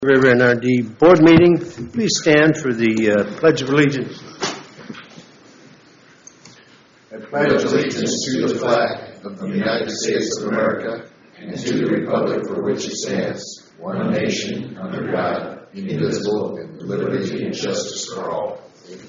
River NRD board meeting. Please stand for the Pledge of Allegiance. I pledge allegiance to the flag of the United States of America and to the republic for which it stands, one nation, under God, indivisible, with liberty and justice for all.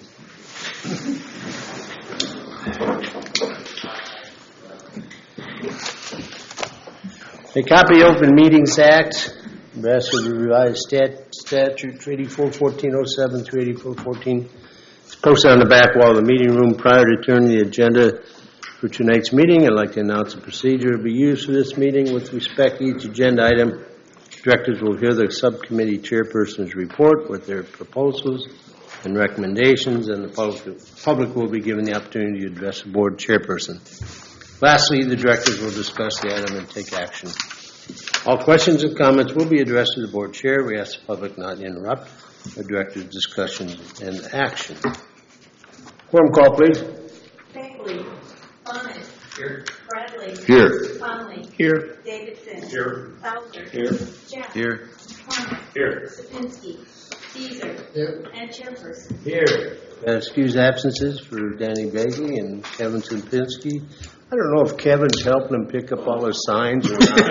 A copy of Open Meetings Act, Nebraska Revised Statute 384-1407 through 384-14. It's posted on the back wall of the meeting room. Prior to turning the agenda for tonight's meeting, I'd like to announce the procedure to be used for this meeting. With respect to each agenda item, directors will hear the subcommittee chairperson's report with their proposals and recommendations, and the public will be given the opportunity to address the board chairperson. Lastly, the directors will discuss the item and take action. All questions and comments will be addressed to the board chair. We ask the public not to interrupt the director's discussions and action. Quorum call, please. Bagley. Bonnet. Here. Bradley. Here. Conley. Here. Davidson. Here. Fowler. Here. Jack. Here. McCormick. Here. Sapinski. Caesar. Here. And chairperson. Here. Excuse absences for Danny Bagley and Kevin Sapinski. I don't know if Kevin's helping him pick up all his signs or not.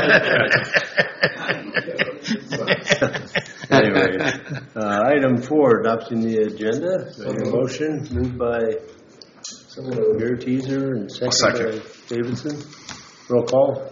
Anyway, item 4, adopting the agenda. A motion moved by someone over here, Teaser, and second by Davidson. Roll call.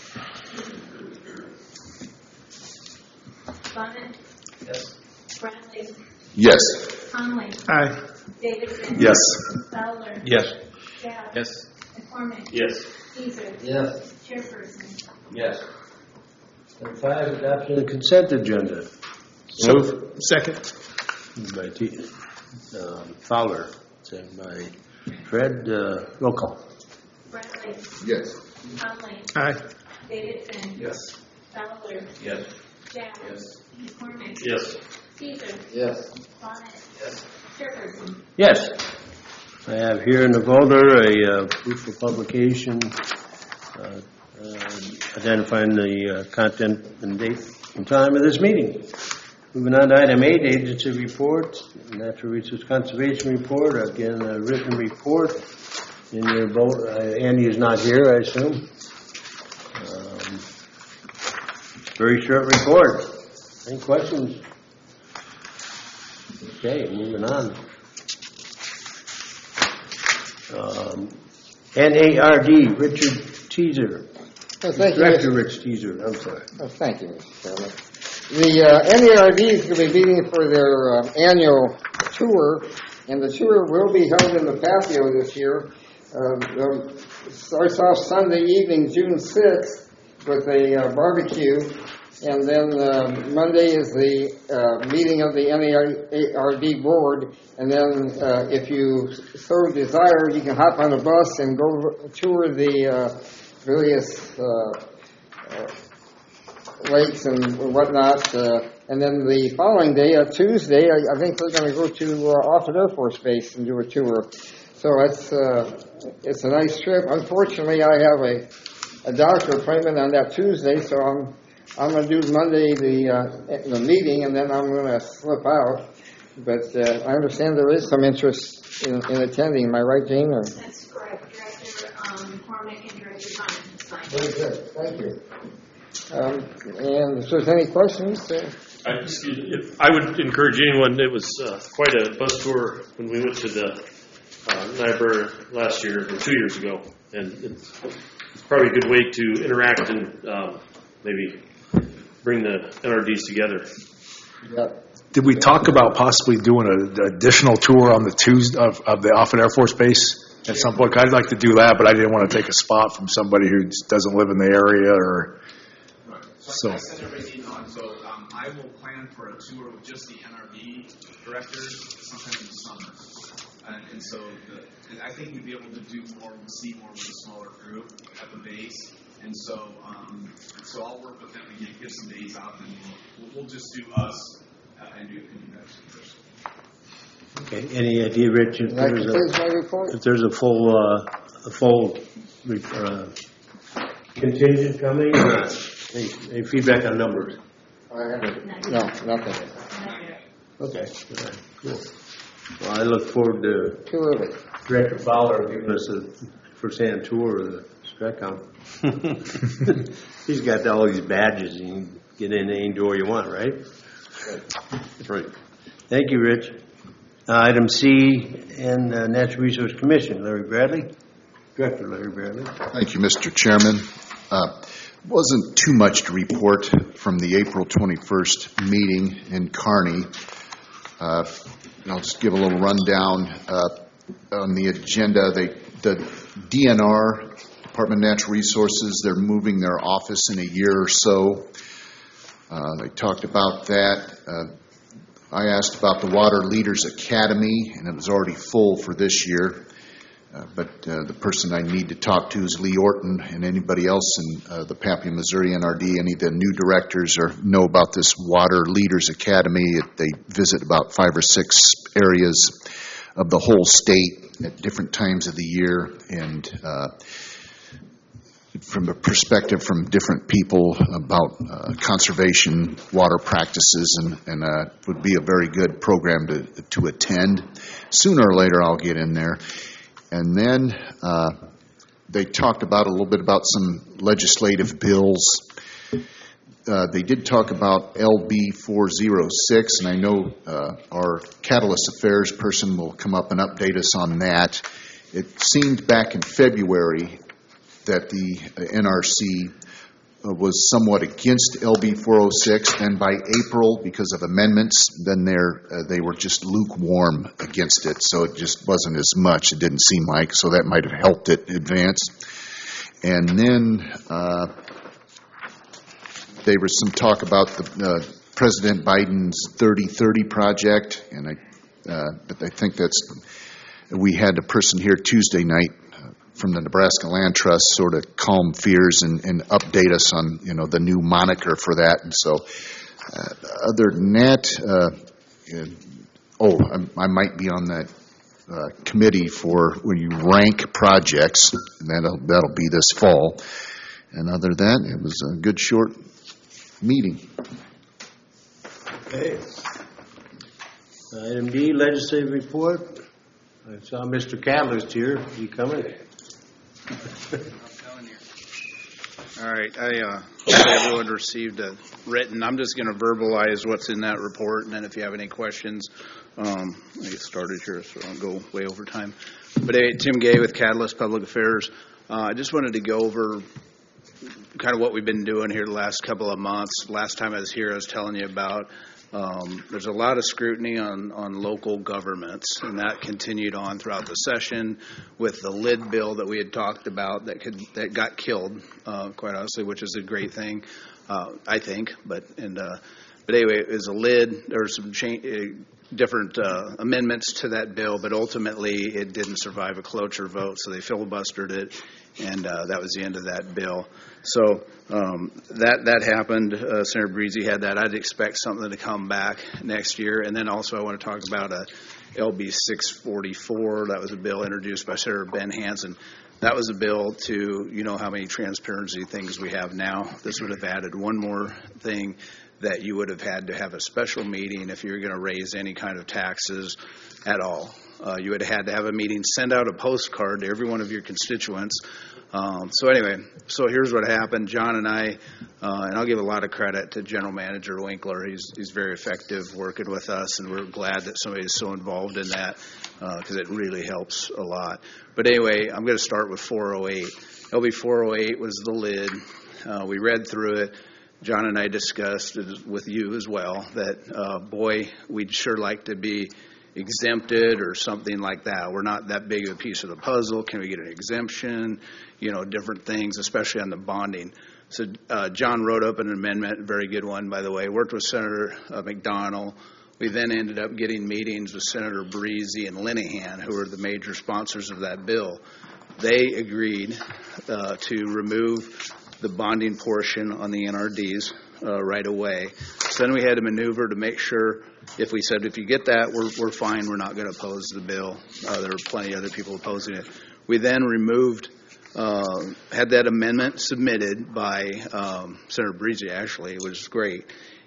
Bonnet. Yes. Bradley. Yes. Conley. Aye. Davidson. Yes. Fowler. Yes. Jack. Yes. McCormick. Yes. Caesar. Yes. Chairperson. Yes. And 5, adoption of the consent agenda. Move. Second. Moved by Fowler, second by Fred. Roll call. Bradley. Yes. Conley. Aye. Davidson. Yes. Fowler. Yes. Jack. Yes. McCormick. Yes. Caesar. Yes. Bonnet. Yes. Chairperson. Yes. I have here in the folder a proof of publication identifying the content and date and time of this meeting. Moving on to item 8, agency report, natural resource conservation report. Again, a written report in your vote. Andy is not here, I assume. Very short report. Any questions? Okay, moving on. NARD, Richard Teaser. Thank you, Director Rich Teaser, I'm sorry. thank you, Mr. Chairman. The NARD is going to be meeting for their annual tour, and the tour will be held in the patio this year. It starts off Sunday evening, June 6th, with a barbecue, and then Monday is the meeting of the NARD board, and then if you so desire, you can hop on a bus and go tour the various lakes and whatnot, and then the following day, Tuesday, I think they're going to go to Offutt Air Force Base and do a tour. So it's a nice trip. Unfortunately, I have a doctor appointment on that Tuesday, so I'm going to do Monday the meeting, and then I'm going to slip out. But I understand there is some interest in attending. Am I right, Jane? Or? That's correct. Director McCormick and Director Bonnet. Very good. Thank you. And if there's any questions? I would encourage anyone. It was quite a bus tour when we went to the Niobrara last year or 2 years ago, and it's probably a good way to interact and maybe bring the NRDs together. Yeah. Did we talk about possibly doing an additional tour on the Tuesday of the Offutt Air Force Base at some point? I'd like to do that, but I didn't want to take a spot from somebody who doesn't live in the area. Right. So I sent everything on. So I will plan for a tour with just the NRD directors sometime in the summer. And so I think we'd be able to do more and see more with a smaller group at the base. And so I'll work with them and get some days out, and we'll just do us. And you first. Okay. Any idea, Rich, if there's a full contingent coming? Any feedback on numbers? I haven't, no, nothing. Okay, all right, cool. Well, I look forward to Too early. Director Fowler giving us a first-hand tour of the Stratcom. He's got all these badges, and you can get in any door you want, right? That's right. Thank you, Rich. Item C, and Natural Resource Commission, Larry Bradley. Director Larry Bradley. Thank you, Mr. Chairman. Wasn't too much to report from the April 21st meeting in Kearney. I'll just give a little rundown on the agenda. The DNR, Department of Natural Resources, they're moving their office in a year or so. They talked about that. I asked about the Water Leaders Academy, and it was already full for this year. But the person I need to talk to is Lee Orton, and anybody else in the Papio, Missouri NRD, any of the new directors or know about this Water Leaders Academy. They visit about 5 or 6 areas of the whole state at different times of the year, and from a perspective from different people about conservation, water practices, and would be a very good program to attend. Sooner or later, I'll get in there. And then they talked about a little bit about some legislative bills. They did talk about LB 406, and I know our Catalyst Affairs person will come up and update us on that. It seemed back in February that the NRC was somewhat against LB 406. Then by April, because of amendments, then they were just lukewarm against it. So it just wasn't as much. It didn't seem like. So that might have helped it advance. And then there was some talk about the President Biden's 3030 project, and I think we had a person here Tuesday night from the Nebraska Land Trust sort of calm fears and update us on, the new moniker for that. And so other than that, I might be on that committee for when you rank projects, and that'll be this fall. And other than that, it was a good short meeting. Okay. Item D, legislative report. I saw Mr. Catalyst here. You coming? I'm telling you. All right, I hope everyone received a written. I'm just going to verbalize what's in that report, and then if you have any questions, I get started here, so I'll go way over time. But Tim Gay with Catalyst Public Affairs. I just wanted to go over kind of what we've been doing here the last couple of months. Last time I was here, I was telling you about there's a lot of scrutiny on local governments, and that continued on throughout the session with the LID bill that we had talked about that got killed, quite honestly, which is a great thing, I think. But anyway, it was a LID. There were some different amendments to that bill, but ultimately it didn't survive a cloture vote, so they filibustered it, and that was the end of that bill. So that happened. Senator Breezy had that. I'd expect something to come back next year. And then also I want to talk about LB 644. That was a bill introduced by Senator Ben Hansen. That was a bill to, how many transparency things we have now. This would have added one more thing, that you would have had to have a special meeting if you were going to raise any kind of taxes at all. You would have had to have a meeting, send out a postcard to every one of your constituents. So here's what happened. John and I, and I'll give a lot of credit to General Manager Winkler. He's very effective working with us, and we're glad that somebody is so involved in that because it really helps a lot. But anyway, I'm going to start with 408. LB 408 was the LID. We read through it. John and I discussed with you as well that, we'd sure like to be exempted or something like that. We're not that big of a piece of the puzzle. Can we get an exemption? Different things, especially on the bonding. So John wrote up an amendment, a very good one, by the way, worked with Senator McDonnell. We then ended up getting meetings with Senator Breezy and Linehan, who are the major sponsors of that bill. They agreed to remove the bonding portion on the NRDs right away. So then we had to maneuver to make sure if you get that, we're fine. We're not going to oppose the bill. There are plenty of other people opposing it. We then removed, had that amendment submitted by Senator Breezy, actually, which was great.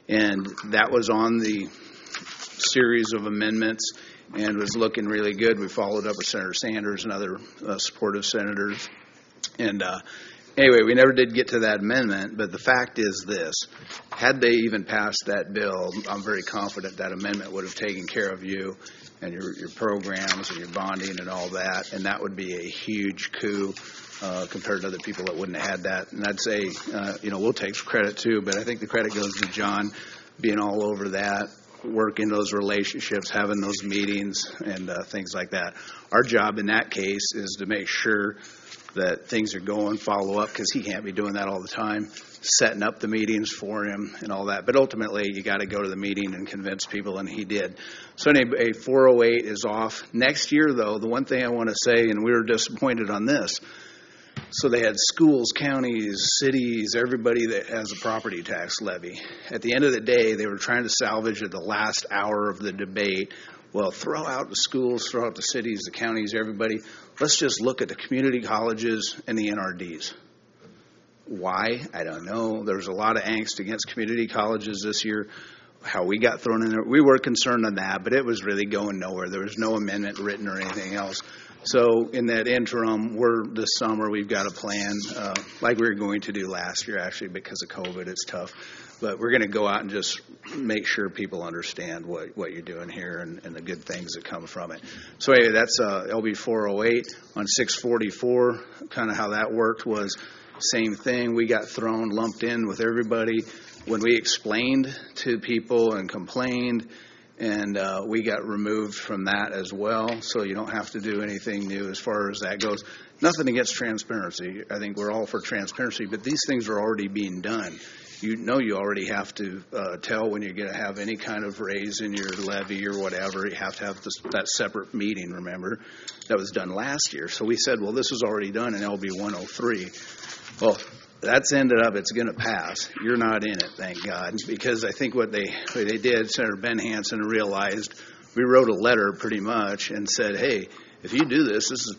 And that was on the series of amendments and was looking really good. We followed up with Senator Sanders and other supportive senators. And anyway, we never did get to that amendment, but the fact is this. Had they even passed that bill, I'm very confident that amendment would have taken care of you and your programs and your bonding and all that, and that would be a huge coup compared to other people that wouldn't have had that. And I'd say, we'll take credit too, but I think the credit goes to John being all over that, working those relationships, having those meetings and things like that. Our job in that case is to make sure that things are going, follow up, because he can't be doing that all the time, setting up the meetings for him and all that. But ultimately, you got to go to the meeting and convince people, and he did. So anyway, 408 is off. Next year, though, the one thing I want to say, and we were disappointed on this, so they had schools, counties, cities, everybody that has a property tax levy. At the end of the day, they were trying to salvage at the last hour of the debate. Well, throw out the schools, throw out the cities, the counties, everybody. Let's just look at the community colleges and the NRDs. Why? I don't know. There was a lot of angst against community colleges this year, how we got thrown in there. We were concerned on that, but it was really going nowhere. There was no amendment written or anything else. So in that interim, this summer we've got a plan, like we were going to do last year, actually, because of COVID. It's tough. But we're going to go out and just make sure people understand what you're doing here and the good things that come from it. So anyway, that's LB 408. On 644, kind of how that worked was same thing. We got lumped in with everybody. When we explained to people and complained, and we got removed from that as well, so you don't have to do anything new as far as that goes. Nothing against transparency. I think we're all for transparency, but these things are already being done. You know you already have to tell when you're going to have any kind of raise in your levy or whatever. You have to have that separate meeting, remember? That was done last year. So we said, well, this was already done in LB 103. Well, that's ended up, it's going to pass. You're not in it, thank God, because I think what they did, Senator Ben Hansen realized, we wrote a letter pretty much and said, hey, if you do this is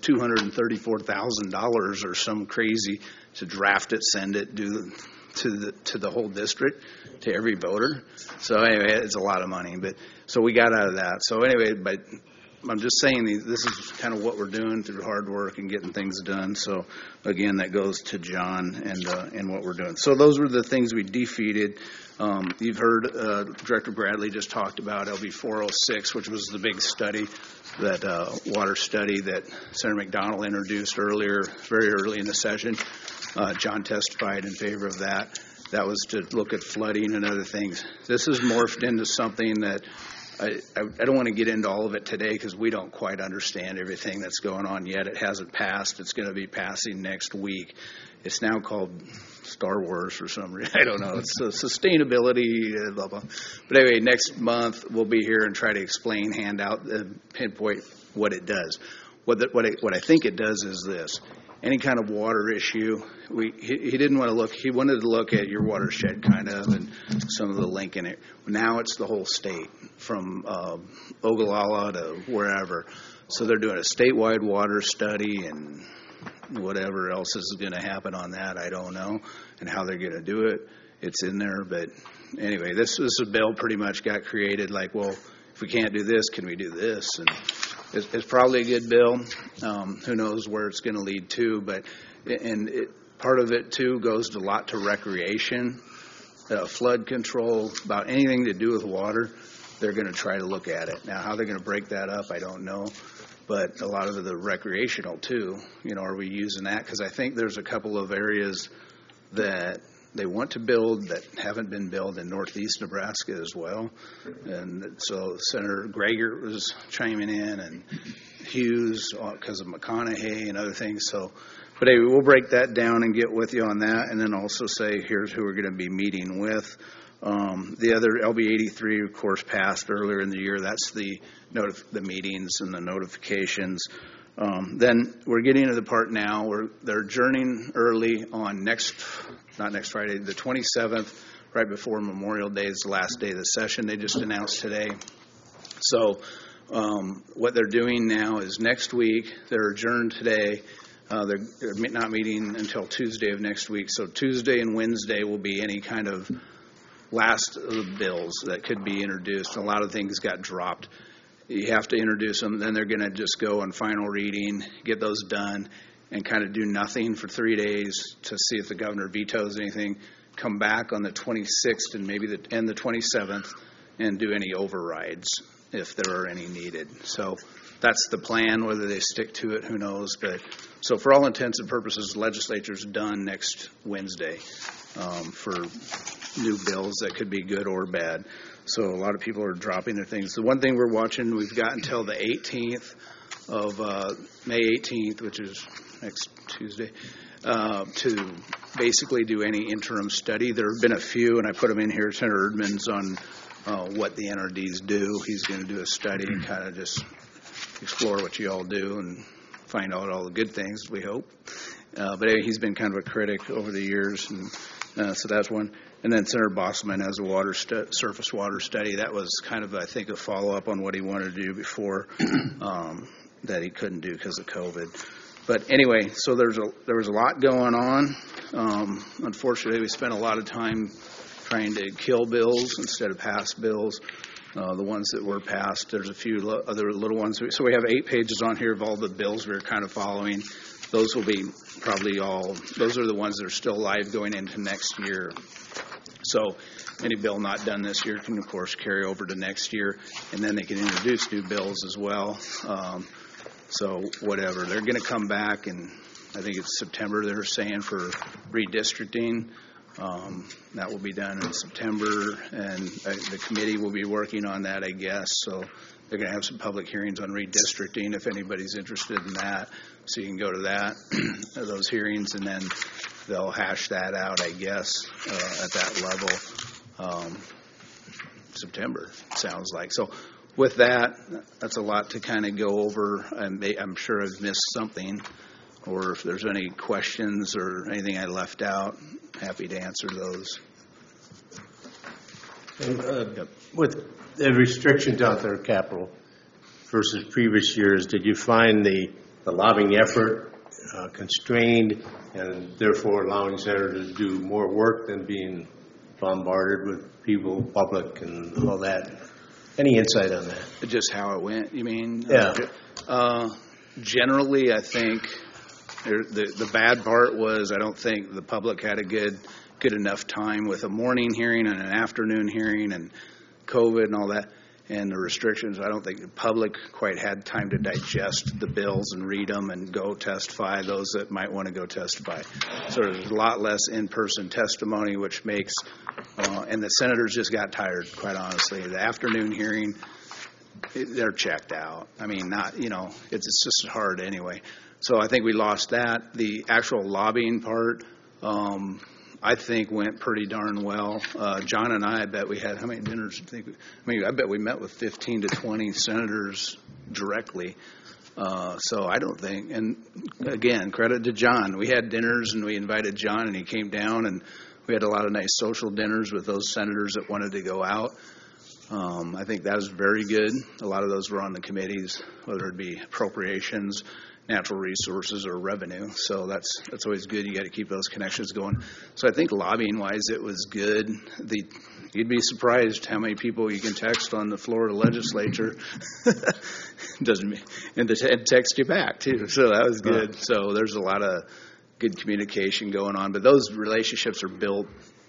$234,000 or some crazy to draft it, send it, do to the whole district, to every voter. So anyway, it's a lot of money, but so we got out of that. So anyway, but I'm just saying this is kind of what we're doing through hard work and getting things done. So again, that goes to John and what we're doing. So those were the things we defeated. You've heard Director Bradley just talked about LB 406, which was the big study, that water study that Senator McDonald introduced very early in the session. John testified in favor of that. That was to look at flooding and other things. This has morphed into something that I don't want to get into all of it today because we don't quite understand everything that's going on yet. It hasn't passed. It's going to be passing next week. It's now called Star Wars for some reason. I don't know. It's sustainability, blah, blah. But anyway, next month we'll be here and try to explain, hand out, pinpoint what it does. What I think it does is this. Any kind of water issue, he didn't want to look. He wanted to look at your watershed kind of and some of the link in it. Now it's the whole state from Ogallala to wherever. So they're doing a statewide water study and whatever else is going to happen on that, I don't know, and how they're going to do it. It's in there, but anyway, this bill pretty much got created like, well, if we can't do this, can we do this? And it's probably a good bill. Who knows where it's going to lead to, but part of it too goes a lot to recreation, flood control, about anything to do with water. They're going to try to look at it. Now, how they're going to break that up, I don't know. But a lot of the recreational too, are we using that? Because I think there's a couple of areas that they want to build that haven't been built in northeast Nebraska as well. And so Senator Greger was chiming in and Hughes because of McConaughey and other things. So, but anyway, we'll break that down and get with you on that, and then also say here's who we're going to be meeting with. The other LB 83, of course, passed earlier in the year. That's the meetings and the notifications. Then we're getting to the part now where they're adjourning early on not next Friday, the 27th, right before Memorial Day is the last day of the session. They just announced today. So what they're doing now is next week, they're adjourned today. They're not meeting until Tuesday of next week. So Tuesday and Wednesday will be any kind of last of the bills that could be introduced. A lot of things got dropped. You have to introduce them, then they're going to just go on final reading, get those done, and kind of do nothing for 3 days to see if the governor vetoes anything, come back on the 26th and maybe the 27th and do any overrides if there are any needed. So that's the plan. Whether they stick to it, who knows. But so for all intents and purposes, the legislature's done next Wednesday for new bills that could be good or bad. So a lot of people are dropping their things. The one thing we're watching, we've got until the 18th of May 18th, which is next Tuesday, to basically do any interim study. There have been a few, and I put them in here. Senator Erdman's on what the NRDs do. He's going to do a study and kind of just explore what you all do and find out all the good things, we hope. But anyway, he's been kind of a critic over the years, and so that's one. And then Senator Bosselman has a surface water study. That was kind of, I think, a follow-up on what he wanted to do before that he couldn't do because of COVID. But anyway, so there was a lot going on. Unfortunately, we spent a lot of time trying to kill bills instead of pass bills. The ones that were passed, there's a few other little ones. So we have 8 pages on here of all the bills we're kind of following. Those will be probably those are the ones that are still live going into next year. So any bill not done this year can, of course, carry over to next year, and then they can introduce new bills as well. So whatever. They're going to come back, and I think it's September they're saying for redistricting. That will be done in September, and the committee will be working on that, I guess. So they're going to have some public hearings on redistricting if anybody's interested in that. So you can go to that, those hearings, and then they'll hash that out, I guess, at that level. September, sounds like. So with that, that's a lot to kind of go over. I'm sure I've missed something, or if there's any questions or anything I left out, happy to answer those. And, with the restrictions out there, Capitol, versus previous years, did you find the lobbying effort constrained and therefore allowing senators to do more work than being bombarded with people, public, and all that? Any insight on that? Just how it went, you mean? Yeah. Generally, I think the bad part was I don't think the public had a good enough time with a morning hearing and an afternoon hearing and COVID and all that. And the restrictions, I don't think the public quite had time to digest the bills and read them and go testify, those that might want to go testify. So there's a lot less in-person testimony, which makes, and the senators just got tired, quite honestly. The afternoon hearing, they're checked out. I mean, it's just hard anyway. So I think we lost that. The actual lobbying part, I think went pretty darn well. John and I bet we had, how many dinners? I bet we met with 15 to 20 senators directly. So I don't think, and again, credit to John. We had dinners and we invited John and he came down and we had a lot of nice social dinners with those senators that wanted to go out. I think that was very good. A lot of those were on the committees, whether it be appropriations, natural resources, or revenue. So that's always good. You got to keep those connections going. So I think lobbying-wise, it was good. You'd be surprised how many people you can text on the Florida legislature. And text you back too. So that was good. So there's a lot of good communication going on. But those relationships are built,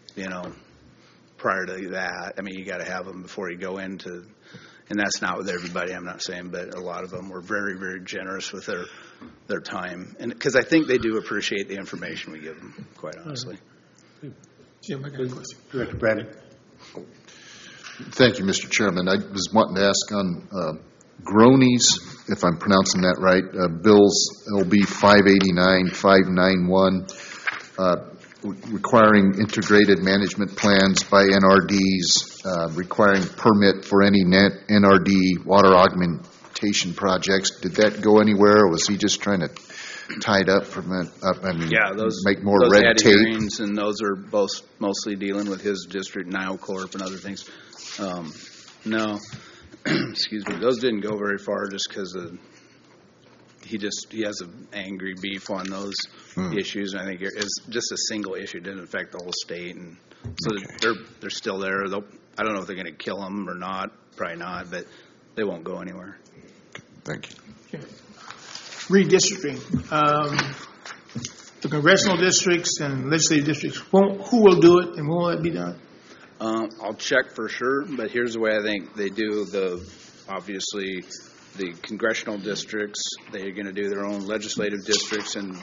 prior to that. I mean, you got to have them before you go into. And that's not with everybody, I'm not saying, but a lot of them were very, very generous with their time. And because I think they do appreciate the information we give them, quite honestly. Jim, I got a question. Director Bradley. Thank you, Mr. Chairman. I was wanting to ask on Groenies, if I'm pronouncing that right, bills LB 589, 591, requiring integrated management plans by NRDs, requiring permit for any NRD water augmentation projects. Did that go anywhere, or was he just trying to tie it up from it up? Make more red tape. Hearings, and those are both mostly dealing with his district, NioCorp, and other things. No, excuse me, those didn't go very far just because he has an angry beef on those issues. And I think it's just a single issue. It didn't affect the whole state, and So they're still there. I don't know if they're going to kill them or not. Probably not, but they won't go anywhere. Thank you. Redistricting. The congressional districts and legislative districts, who will do it and when will it be done? I'll check for sure, but here's the way I think they do obviously the congressional districts. They're going to do their own legislative districts, and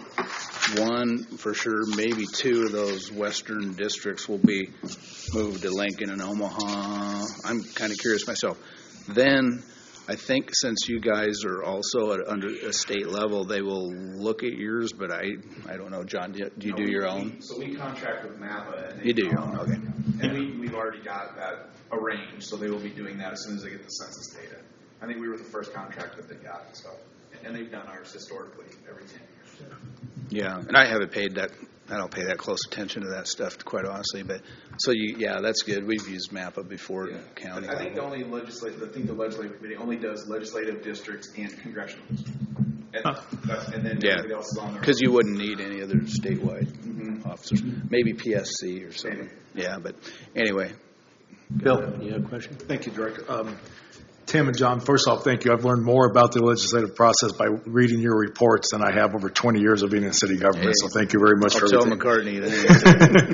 one for sure, maybe two of those western districts will be moved to Lincoln and Omaha. I'm kind of curious myself. Then I think since you guys are also under a state level, they will look at yours, but I don't know. John, do you do your own? So we contract with MAPA. And You do your own, okay. And we've already got that arranged, so they will be doing that as soon as they get the census data. I think we were the first contract that they got, so, and they've done ours historically every 10 years. Yeah, and I haven't paid that. I don't pay that close attention to that stuff, quite honestly. But so that's good. We've used MAPA before, county. I think the legislative committee only does legislative districts and congressional districts, and then everybody else is on their. Because you wouldn't need any other statewide officers, maybe PSC or something. Maybe. Yeah, but anyway. Bill, you have a question? Thank you, Director. Tim and John, first off, thank you. I've learned more about the legislative process by reading your reports than I have over 20 years of being in city government, so thank you very much for I'll everything. tell McCartney.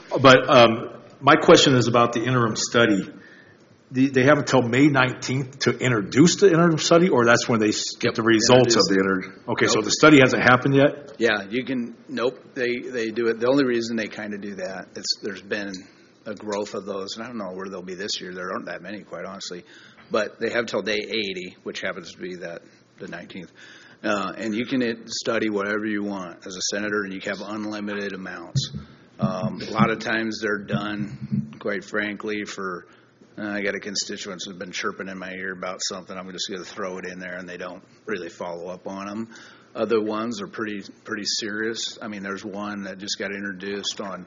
But my question is about the interim study. They have until May 19th to introduce the interim study, or that's when they get the results of the interim? Okay, so the study hasn't happened yet? Yeah, you can. Nope, they do it. The only reason they kind of do that is there's been a growth of those, and I don't know where they'll be this year. There aren't that many, quite honestly. But they have till day 80, which happens to be the 19th. And you can study whatever you want as a senator, and you have unlimited amounts. A lot of times they're done, quite frankly, for I got a constituent who's been chirping in my ear about something. I'm just going to throw it in there, and they don't really follow up on them. Other ones are pretty serious. I mean, there's one that just got introduced on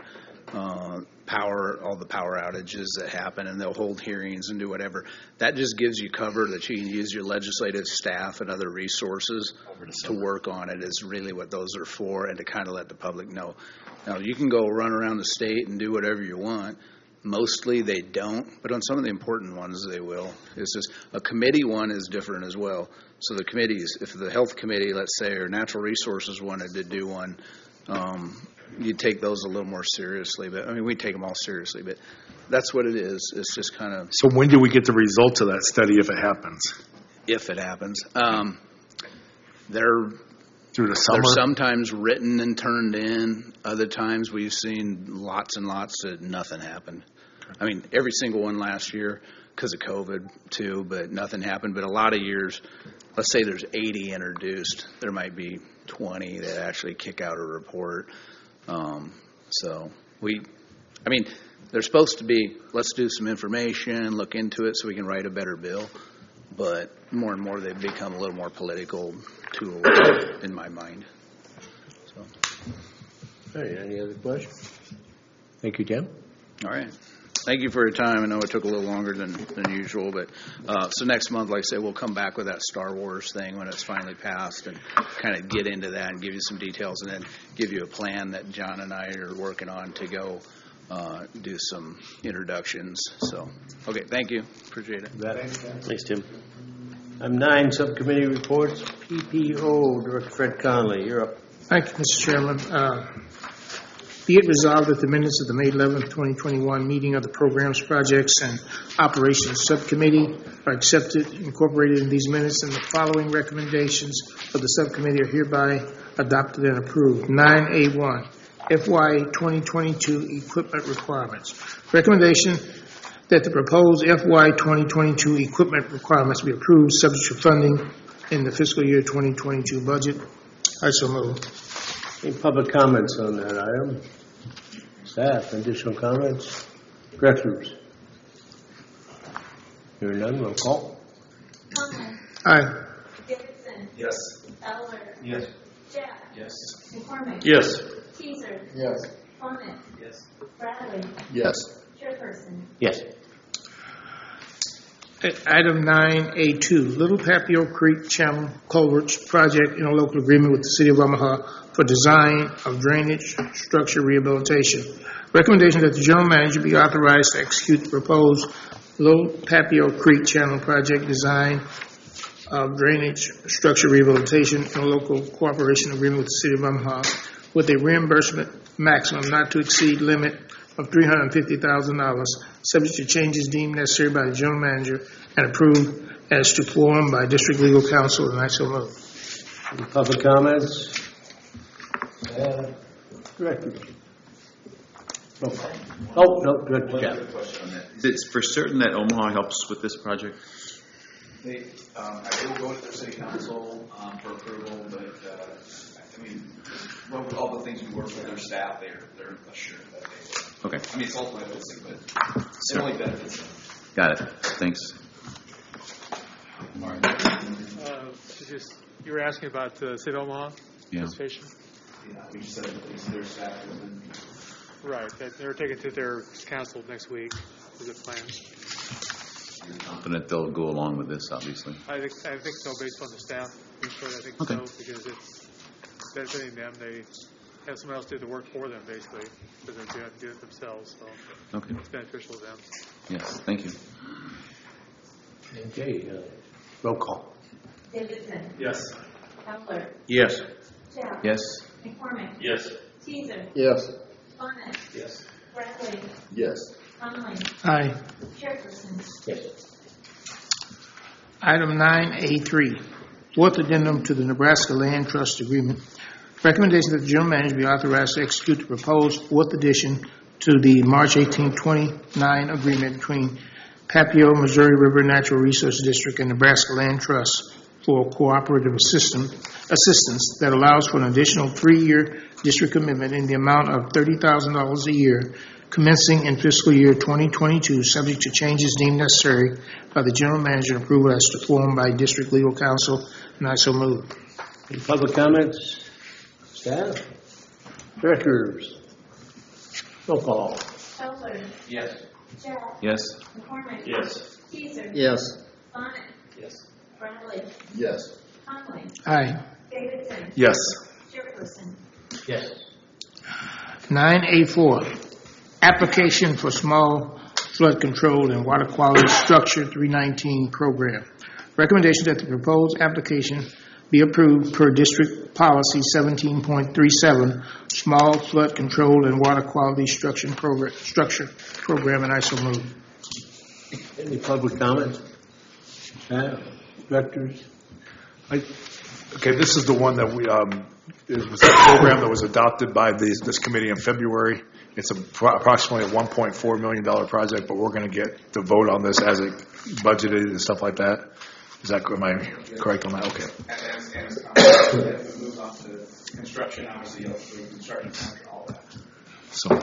all the power outages that happen, and they'll hold hearings and do whatever. That just gives you cover that you can use your legislative staff and other resources to work on it is really what those are for, and to kind of let the public know. Now, you can go run around the state and do whatever you want. Mostly they don't, but on some of the important ones they will. It's just a committee one is different as well. So the committees, if the health committee, let's say, or natural resources wanted to do one, you take those a little more seriously. But I mean, we take them all seriously, but that's what it is. It's just kind of. So when do we get the results of that study if it happens? If it happens. They're through the summer? They're sometimes written and turned in. Other times we've seen lots and lots that nothing happened. I mean, every single one last year because of COVID too, but nothing happened. But a lot of years, let's say there's 80 introduced, there might be 20 that actually kick out a report. They're supposed to be, let's do some information, look into it so we can write a better bill. But more and more they've become a little more political tools in my mind. So. All right, any other questions? Thank you, Tim. All right. Thank you for your time. I know it took a little longer than usual, but so next month, like I say, we'll come back with that Star Wars thing when it's finally passed and kind of get into that and give you some details and then give you a plan that John and I are working on to go do some introductions. So, okay, thank you. Appreciate it. Thanks, Tim. Item 9, subcommittee reports. PPO, Director Fred Conley, you're up. Thank you, Mr. Chairman. Be it resolved that the minutes of the May 11th, 2021 meeting of the Programs, Projects, and Operations Subcommittee are accepted, incorporated in these minutes, and the following recommendations of the subcommittee are hereby adopted and approved. 9A1, FY 2022 equipment requirements. Recommendation that the proposed FY 2022 equipment requirements be approved subject to funding in the fiscal year 2022 budget. I so move. Any public comments on that item? Staff, additional comments? Directors? Hearing none, roll call. Conley. Aye. Davidson. Yes. Eller. Yes. Jack. Yes. McCormick. Yes. Teaser. Yes. Plummet. Yes. Bradley. Yes. Chairperson. Yes. Item 9A2, Little Papio Creek Channel Culverts Project in a local agreement with the City of Omaha for design of drainage structure rehabilitation. Recommendation that the general manager be authorized to execute the proposed Little Papio Creek Channel Project design of drainage structure rehabilitation in a local cooperation agreement with the City of Omaha with a reimbursement maximum not to exceed limit of $350,000, subject to changes deemed necessary by the general manager and approved as to form by district legal counsel, and I so move. Any public comments? Director. Oh, no, Director Jeff. Is it for certain that Omaha helps with this project? I will go to their city council for approval, but I mean, with all the things we work with their staff, they're assured that they will. Okay. I mean, it's ultimately but it only benefits them. Got it. Thanks. You were asking about the City of Omaha participation? Yeah, we just said it's their staff. Right. They're taking to their council next week. Is it planned? You're confident they'll go along with this, obviously. I think so, based on the staff input. I think Okay. so, because it's benefiting them. They have someone else do the work for them, basically, because they don't do it themselves. So Okay. it's beneficial to them. Yes. Thank you. Okay, roll call. Davidson. Yes. Fowler. Yes. Jeff. Yes. McCormick. Yes. Teaser. Yes. Bonnet. Yes. Bradley. Yes. Conley. Aye. Jefferson. Yes. Item 9A3, fourth addendum to the Nebraska Land Trust Agreement. Recommendation that the general manager be authorized to execute the proposed fourth addition to the March 18, 29 agreement between Papio, Missouri River Natural Resource District and Nebraska Land Trust for cooperative assistance that allows for an additional 3-year district commitment in the amount of $30,000 a year commencing in fiscal year 2022, subject to changes deemed necessary by the general manager and approval as to form by district legal counsel, and I so move. Any public comments? Staff? Directors? Roll call. Fowler. Yes. Jeff. Yes. McCormick. Yes. Teaser. Yes. Bonnet. Yes. Bradley. Yes. Conley. Aye. Davidson. Yes. Jefferson. Yes. 9A4, application for small flood control and water quality structure 319 program. Recommendation that the proposed application be approved per district policy 17.37, small flood control and water quality structure program, and I so move. Any public comments? Staff? Directors? Okay, this is the one that we, it was a program that was adopted by this committee in February. It's approximately a $1.4 million project, but we're going to get the vote on this as it budgeted and stuff like that. Am I correct on that? Okay. As we move on to construction, obviously, you'll approve construction contract, all that. So,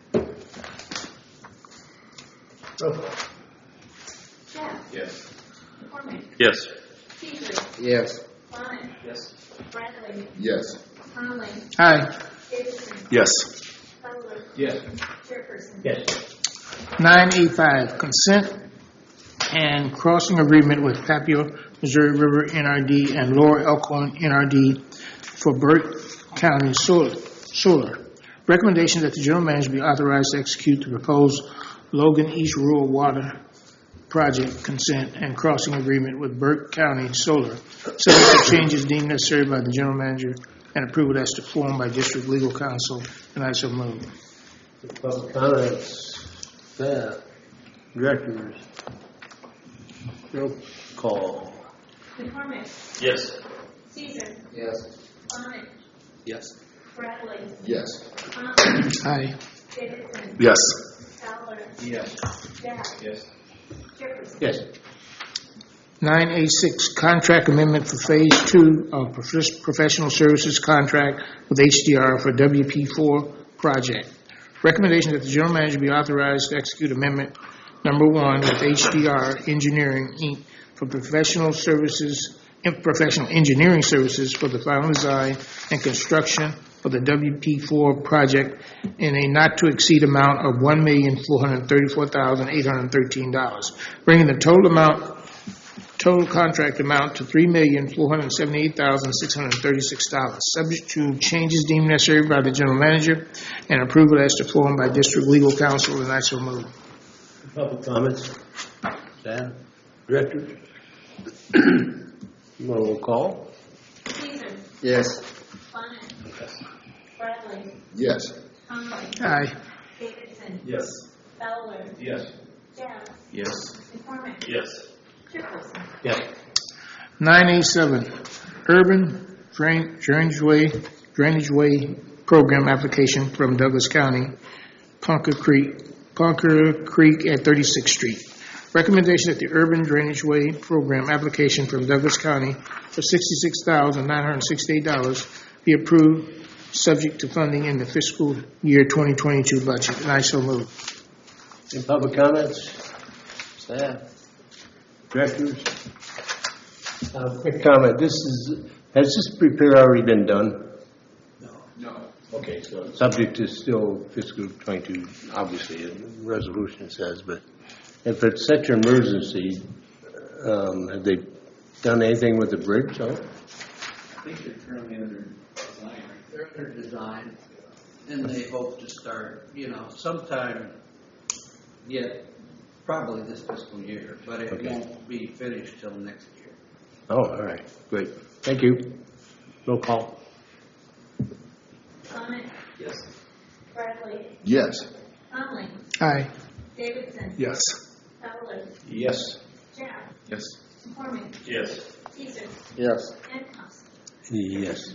Jeff. Yes. McCormick. Yes. Teaser. Yes. Bonnet. Yes. Bradley. Yes. Conley. Aye. Davidson. yes. Fowler. Yes. Jefferson. Yes. 9A5, consent and crossing agreement with Papio, Missouri River NRD and Lower Elkhorn NRD for Burke County Solar. Recommendation that the general manager be authorized to execute the proposed Logan East Rural Water Project consent and crossing agreement with Burke County Solar, subject to changes deemed necessary by the general manager and approval as to form by district legal counsel, and I so move. Public comments? Staff? Directors? Roll call. McCormick. Yes. Caesar. Yes. Bonnet. Yes. Bradley. Yes. Conley. Aye. Davidson. Yes. Fowler. Yes. Jeff. Yes. Jefferson. Yes. 9A6, contract amendment for Phase 2 of professional services contract with HDR for WP4 project. Recommendation that the general manager be authorized to execute amendment number 1 with HDR Engineering, Inc. for professional engineering services for the final design and construction for the WP4 project in a not-to-exceed amount of $1,434,813, bringing the total contract amount to $3,478,636, subject to changes deemed necessary by the general manager and approval as to form by district legal counsel, and I so move. Public comments? Staff? Directors? Roll call. Caesar. Yes. Bonnet. Bradley. Yes. Conley. Aye. Davidson. Yes. Fowler. Yes. Jeff. Yes. McCormick. Yes. Chairperson. Yes. 9A7, Urban Drainage Way Program Application from Douglas County, Ponker Creek at 36th Street. Recommendation that the Urban Drainage Way Program application from Douglas County for $66,968 be approved, subject to funding in the fiscal year 2022 budget. And I so move. Any public comments? Staff? Directors? Quick comment. Has this repair already been done? No. Okay, so subject to still fiscal 22, obviously, the resolution says, but if it's such an emergency, have they done anything with the bridge? So? I think they're currently under design. They're under design, and they hope to start, sometime yet, probably this fiscal year, but it won't be finished till next year. Oh, all right. Great. Thank you. Roll call. Bonnet. Yes. Bradley. Yes. Conley. Aye. Davidson. Yes. Fowler. Yes. Jeff. Yes. McCormick. Yes. Caesar. Yes. And Thompson. Yes.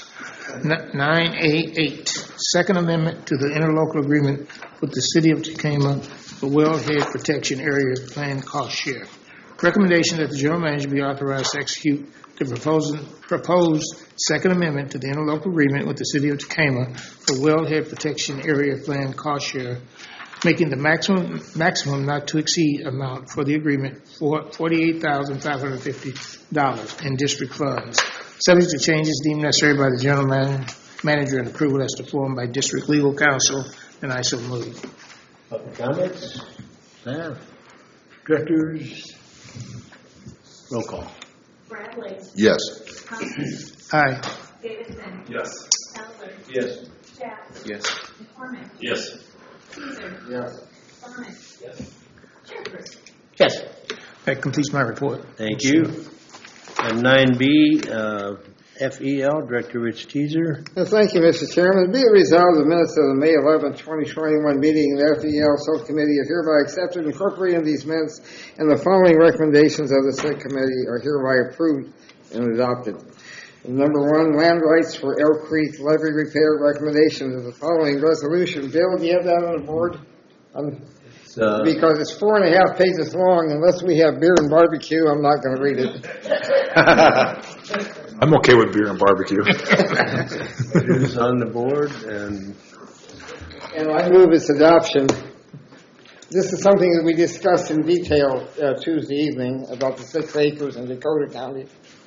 9A8, Second Amendment to the interlocal agreement with the City of Tacoma for Wellhead Protection Area Plan Cost Share. Recommendation that the general manager be authorized to execute the proposed Second Amendment to the interlocal agreement with the City of Tacoma for Wellhead Protection Area Plan Cost Share, making the maximum not to exceed amount for the agreement for $48,550 in district funds, subject to changes deemed necessary by the general manager and approval as to form by district legal counsel, and I so move. Public comments? Staff? Directors? Roll call. Bradley. Yes. Conley. Aye. Davidson. Yes. Fowler. Yes. Jeff. Yes. McCormick. Yes. Caesar. Yes. Bonnet. Yes. Chairperson. Yes. That completes my report. Thank you. And 9B, FEL, Director Rich Teaser. Thank you, Mr. Chairman. Be it resolved, the minutes of the May 11, 2021 meeting of the FEL Subcommittee are hereby accepted, incorporating these minutes, and the following recommendations of the subcommittee are hereby approved and adopted. Number 1, land rights for Elk Creek levee repair recommendations of the following resolution. Bill, do you have that on the board? Because it's 4.5 pages long. Unless we have beer and barbecue, I'm not going to read it. I'm okay with beer and barbecue. It is on the board, and I move its adoption. This is something that we discussed in detail Tuesday evening about the 6 acres in Dakota County.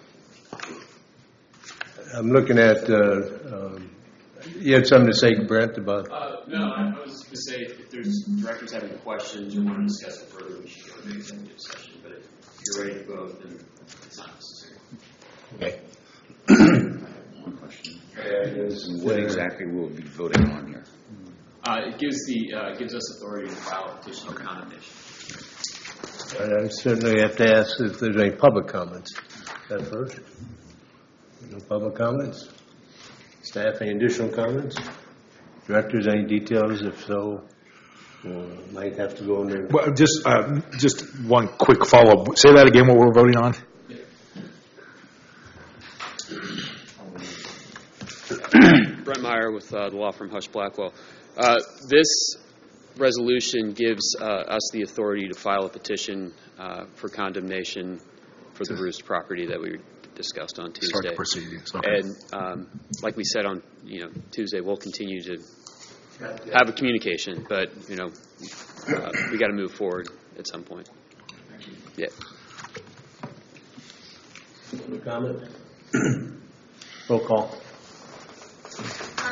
I'm looking at, you had something to say, Brent, about... No, I was just going to say, if there's directors having questions or want to discuss it further, we should go to the executive session. But if you're ready to vote, then it's not necessary. Okay. One question. What exactly will we be voting on here? It gives us authority to file a petition for condemnation. I certainly have to ask if there's any public comments. That first. No public comments? Staff, any additional comments? Directors, any details? If so, might have to go in there. Well, just one quick follow-up. Say that again, what we're voting on? Brent Meyer with the law firm Hush Blackwell. This resolution gives us the authority to file a petition for condemnation for the Roost property that we discussed on Tuesday. Start the proceedings. Okay. And like we said on Tuesday, we'll continue to have a communication, but we got to move forward at some point. Yeah. Comment? Roll call.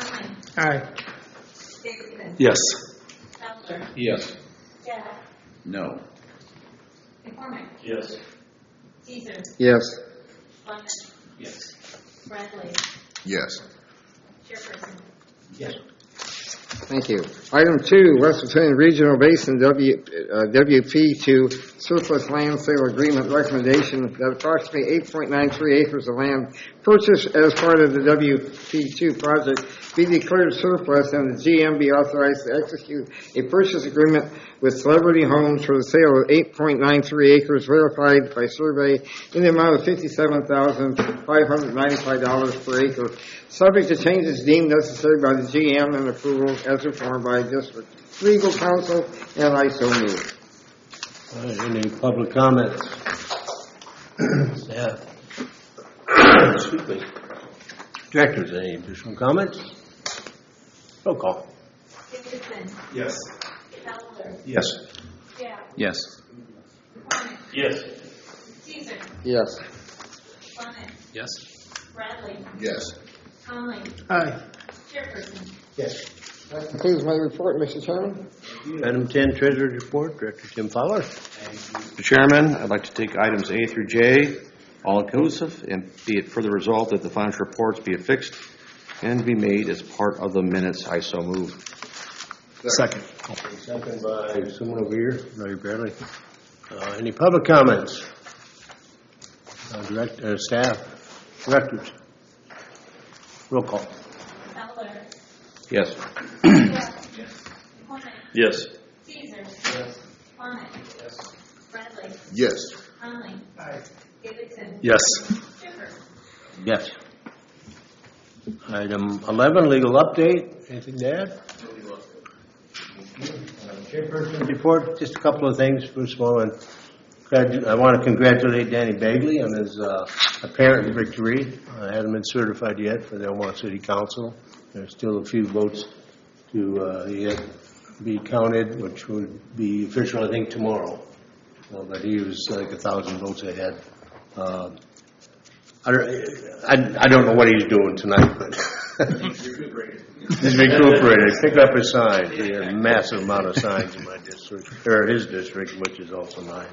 Aye. Davidson. Yes. Fowler. Yes. Jack. No. McCormick. Yes. Caesar. Yes. Lemon. Yes. Bradley. Yes. Chairperson. Yes. Thank you. Item 2, West Virginia Regional Basin WP2 surplus land sale agreement recommendation that approximately 8.93 acres of land purchased as part of the WP2 project be declared surplus and the GM be authorized to execute a purchase agreement with Celebrity Homes for the sale of 8.93 acres verified by survey in the amount of $57,595 per acre, subject to changes deemed necessary by the GM and approval as informed by district legal counsel, and I so move. All right, any public comments? Staff? Excuse me. Directors, any additional comments? Roll call. Davidson. Yes. Fowler. Yes. Jack. Yes. McCormick. Yes. Caesar. Yes. Lemon. Yes. Bradley. Yes. Conley. Aye. Chairperson. Yes. That concludes my report, Mr. Chairman. Item 10, Treasurer's Report, Director Tim Fowler. Mr. Chairman, I'd like to take items A through J, all inclusive, and be it further resolved that the financial reports be affixed and be made as part of the minutes. I so move. Second. Second by someone over here, Larry Bradley. Any public comments? Staff, directors. Roll call. Fowler. Yes. Jack. McCormick. Yes. Caesar. Yes. Lemon. Yes. Bradley. Yes. Conley. Davidson. Yes. Chairperson. Yes. Item 11, legal update. Anything to add? Chairperson report, just a couple of things. First of all, I want to congratulate Danny Bagley on his apparent victory. Hasn't been certified yet for the Omaha City Council. There's still a few votes to yet be counted, which would be official, I think, tomorrow. But he was like 1,000 votes ahead. I don't know what he's doing tonight, but he's recuperated. Pick up his signs. He had a massive amount of signs in my district, or his district, which is also mine.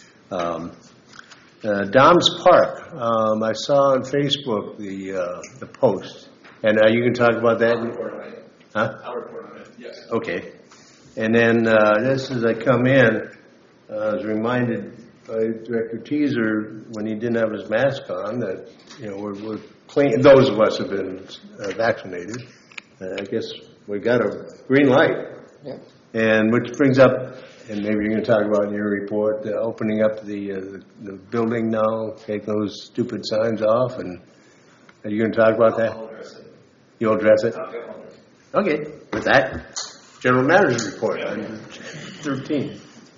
Dom's Park. I saw on Facebook the post, and you can talk about that. I'll report on it. Yes. Okay. And then just as I come in, I was reminded by Director Teaser when he didn't have his mask on that we're clean. Those of us have been vaccinated. I guess we got a green light. Yeah. And which brings up, and maybe you're going to talk about in your report, opening up the building now, take those stupid signs off, and are you going to talk about that? I'll address it. You'll address it? Okay. With that, General Matters report, item 13.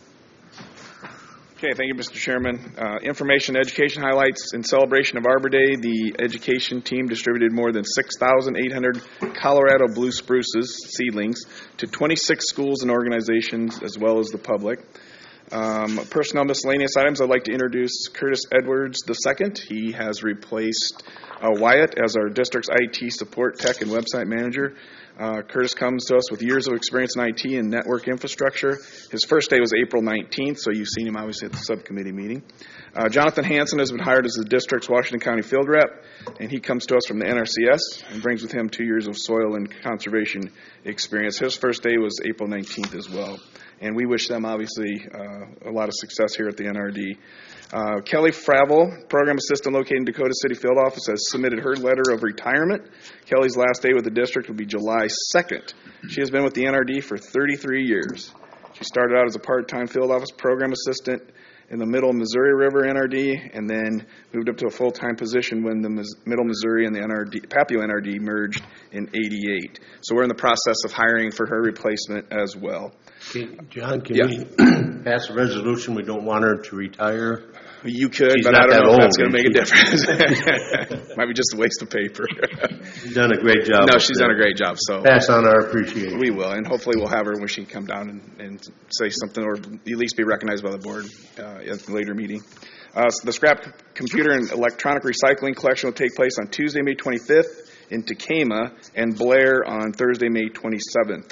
Okay, thank you, Mr. Chairman. Information education highlights. In celebration of Arbor Day, the education team distributed more than 6,800 Colorado blue spruces, seedlings, to 26 schools and organizations, as well as the public. Personnel miscellaneous items, I'd like to introduce Curtis Edwards II. He has replaced Wyatt as our district's IT support tech and website manager. Curtis comes to us with years of experience in IT and network infrastructure. His first day was April 19th, so you've seen him obviously at the subcommittee meeting. Jonathan Hansen has been hired as the district's Washington County field rep, and he comes to us from the NRCS and brings with him 2 years of soil and conservation experience. His first day was April 19th as well. And we wish them, obviously, a lot of success here at the NRD. Kelly Fravel, program assistant located in Dakota City Field Office, has submitted her letter of retirement. Kelly's last day with the district will be July 2nd. She has been with the NRD for 33 years. She started out as a part-time field office program assistant in the Middle Missouri River NRD, and then moved up to a full-time position when the Middle Missouri and the Papio NRD merged in '88. So we're in the process of hiring for her replacement as well. John, can we pass a resolution we don't want her to retire? You could, She's but I don't know if that's going to make a she? difference. Might be just a waste of paper. She's done a great job. No, she's done a great job. So pass on our appreciation. We will, and hopefully we'll have her when she can come down and say something, or at least be recognized by the board at the later meeting. So the scrap computer and electronic recycling collection will take place on Tuesday, May 25th in Tacoma, and Blair on Thursday, May 27th.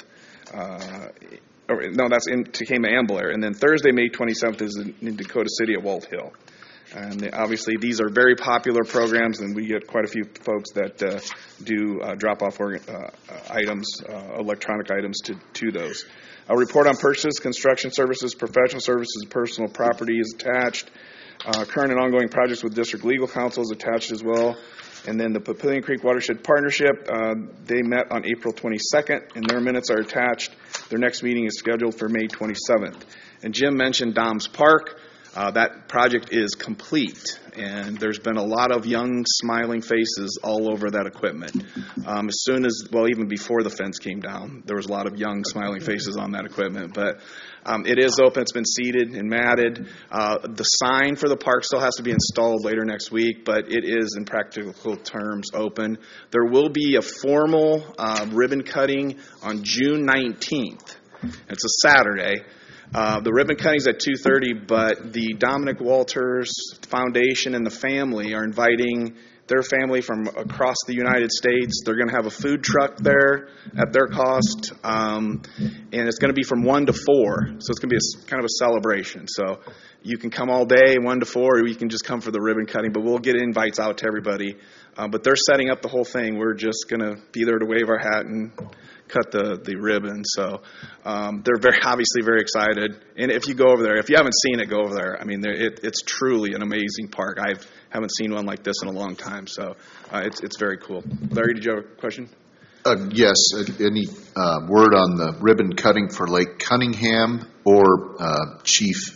No, that's in Tacoma and Blair. And then Thursday, May 27th is in Dakota City at Walt Hill. And obviously, these are very popular programs, and we get quite a few folks that do drop-off items, electronic items to those. A report on purchases, construction services, professional services, and personal property is attached. Current and ongoing projects with District Legal Counsel is attached as well. And then the Papillion Creek Watershed Partnership, they met on April 22nd, and their minutes are attached. Their next meeting is scheduled for May 27th. And Jim mentioned Doms Park. That project is complete, and there's been a lot of young, smiling faces all over that equipment. As soon as, well, even before the fence came down, there was a lot of young, smiling faces on that equipment. But it is open. It's been seeded and matted. The sign for the park still has to be installed later next week, but it is, in practical terms, open. There will be a formal ribbon cutting on June 19th. It's a Saturday. The ribbon cutting's at 2:30, but the Dominic Walters Foundation and the family are inviting their family from across the United States. They're going to have a food truck there at their cost, and it's going to be from 1 to 4. So it's going to be kind of a celebration. So you can come all day, 1 to 4, or you can just come for the ribbon cutting. But we'll get invites out to everybody. But they're setting up the whole thing. We're just going to be there to wave our hat and cut the ribbon. So they're obviously very excited. And if you go over there, if you haven't seen it, go over there. I mean, it's truly an amazing park. I haven't seen one like this in a long time. So it's very cool. Larry, did you have a question? Yes. Any word on the ribbon cutting for Lake Cunningham or Chief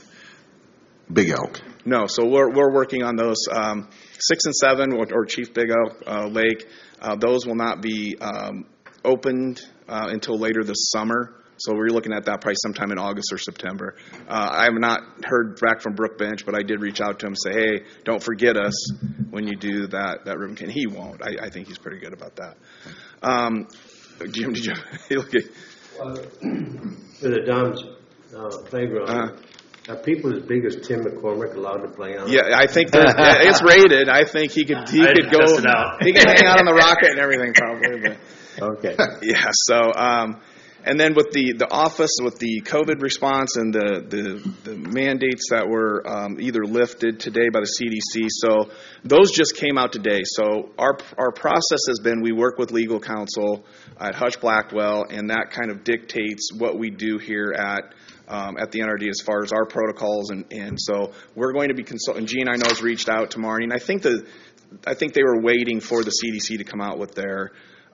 Big Elk? No. So we're working on those 6 and 7 or Chief Big Elk Lake. Those will not be opened until later this summer. So we're looking at that probably sometime in August or September. I have not heard back from Brookbench, but I did reach out to him and say, hey, don't forget us when you do that ribbon cutting. He won't. I think he's pretty good about that. Jim, did you look at for the Dom's playground? Are people as big as Tim McCormick allowed to play on it? Yeah, I think it's rated. I think he could go. Test it out. He can hang out on the rocket and everything probably. But. Okay. Yeah. So, and then with the office, with the COVID response and the mandates that were either lifted today by the CDC, so those just came out today. So our process has been we work with legal counsel at Hush Blackwell, and that kind of dictates what we do here at the NRD as far as our protocols, and so we're going to be consulting. Gene, I know, has reached out to Marnie, and I think they were waiting for the CDC to come out with their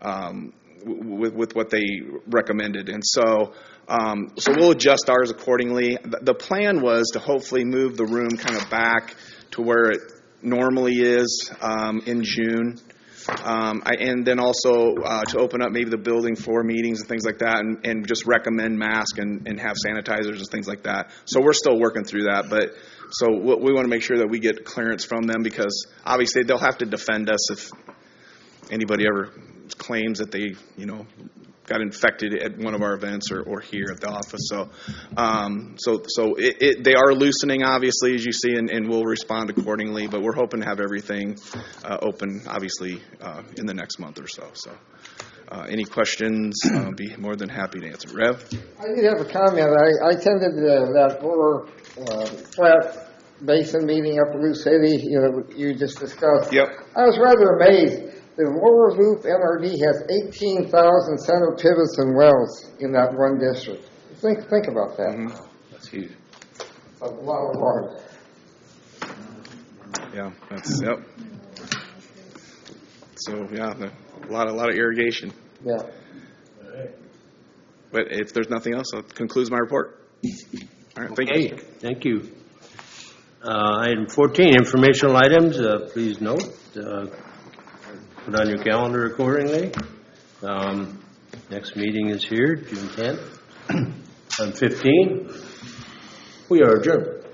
with what they recommended, and so we'll adjust ours accordingly. The plan was to hopefully move the room kind of back to where it normally is in June. And then also to open up maybe the building for meetings and things like that, and just recommend masks and have sanitizers and things like that. So we're still working through that, but so we want to make sure that we get clearance from them, because obviously they'll have to defend us if anybody ever claims that they got infected at one of our events or here at the office. So they are loosening, obviously, as you see, and we'll respond accordingly. But we're hoping to have everything open, obviously, in the next month or so. So any questions, I'll be more than happy to answer. Rev? I did have a comment. I attended that lower flat basin meeting up in Loup City, you just discussed. Yep. I was rather amazed. The Lower Loop NRD has 18,000 center pivots and wells in that one district. Think about that. Mm-hmm. That's huge. A lot of water. Yeah, yep. So yeah, a lot of irrigation. Yeah. But if there's nothing else, that concludes my report. All right, thank you. Thank you. Item 14, informational items. Please note. Put on your calendar accordingly. Next meeting is here, June 10th. On 15, we are adjourned.